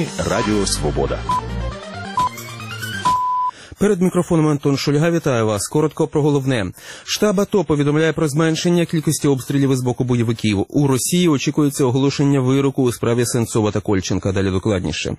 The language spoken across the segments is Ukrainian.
Новини Радіо Свобода. Перед мікрофоном Антон Шульга, вітаю вас. Коротко про головне. Штаб АТО повідомляє про зменшення кількості обстрілів із боку бойовиків. У Росії очікується оголошення вироку у справі Сенцова та Кольченка. Далі докладніше.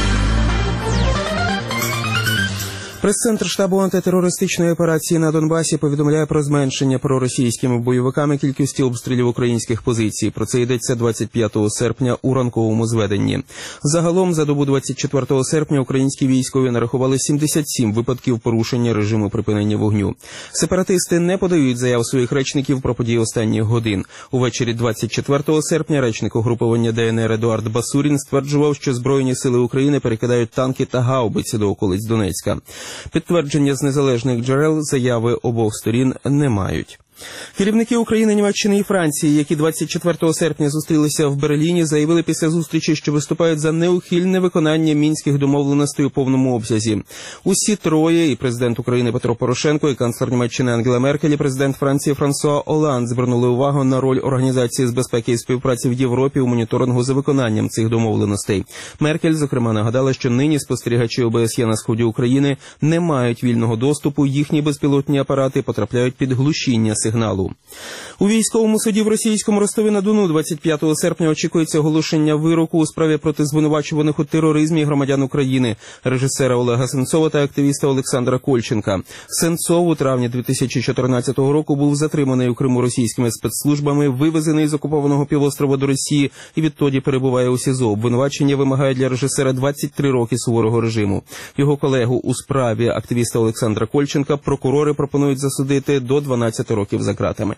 Прес-центр штабу антитерористичної операції на Донбасі повідомляє про зменшення проросійськими бойовиками кількості обстрілів українських позицій. Про це йдеться 25 серпня у ранковому зведенні. Загалом, за добу 24 серпня українські військові нарахували 77 випадків порушення режиму припинення вогню. Сепаратисти не подають заяв своїх речників про події останніх годин. Увечері 24 серпня речник угруповання ДНР Едуард Басурін стверджував, що Збройні сили України перекидають танки та гаубиці до околиць Донецька. Підтвердження з незалежних джерел заяви обох сторін не мають. Керівники України, Німеччини і Франції, які 24 серпня зустрілися в Берліні, заявили після зустрічі, що виступають за неухильне виконання мінських домовленостей у повному обсязі. Усі троє, і президент України Петро Порошенко, і канцлер Німеччини Ангела Меркель, і президент Франції Франсуа Олланд звернули увагу на роль Організації з безпеки і співпраці в Європі у моніторингу за виконанням цих домовленостей. Меркель, зокрема, нагадала, що нині спостерігачі ОБСЄ на сході України не мають вільного доступу, їхні безпілотні апарати потрапляють під глушіння сигналу. У військовому суді в російському Ростові-на-Дону 25 серпня очікується оголошення вироку у справі проти звинувачуваних у тероризмі громадян України, режисера Олега Сенцова та активіста Олександра Кольченка. Сенцов у травні 2014 року був затриманий у Криму російськими спецслужбами, вивезений з окупованого півострова до Росії і відтоді перебуває у СІЗО. Обвинувачення вимагає для режисера 23 роки суворого режиму. Його колегу у справі активіста Олександра Кольченка прокурори пропонують засудити до 12 років за ґратами.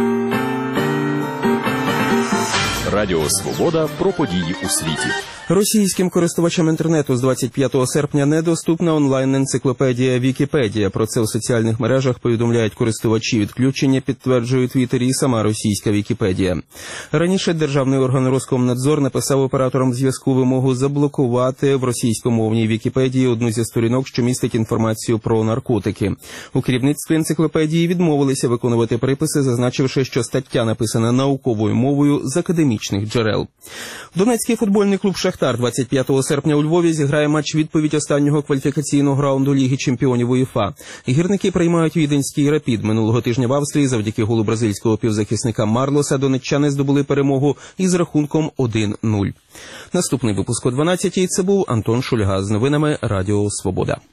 Радіо Свобода про події у світі. Російським користувачам інтернету з 25 серпня недоступна онлайн-енциклопедія Вікіпедія. Про це у соціальних мережах повідомляють користувачі. Відключення підтверджує у Твіттері і сама російська Вікіпедія. Раніше державний орган Роскомнадзор написав операторам зв'язку вимогу заблокувати в російськомовній Вікіпедії одну зі сторінок, що містить інформацію про наркотики. У керівництві енциклопедії відмовилися виконувати приписи, зазначивши, що стаття написана науковою мовою з академічних джерел. Донецький футбольний клуб «Шахтар» 25 серпня у Львові зіграє матч-відповідь останнього кваліфікаційного раунду Ліги чемпіонів УЄФА. Гірники приймають віденський «Рапід». Минулого тижня в Австрії завдяки голу бразильського півзахисника Марлоса донеччани здобули перемогу із рахунком 1-0. Наступний випуск о 12-й. Це був Антон Шульга з новинами Радіо Свобода.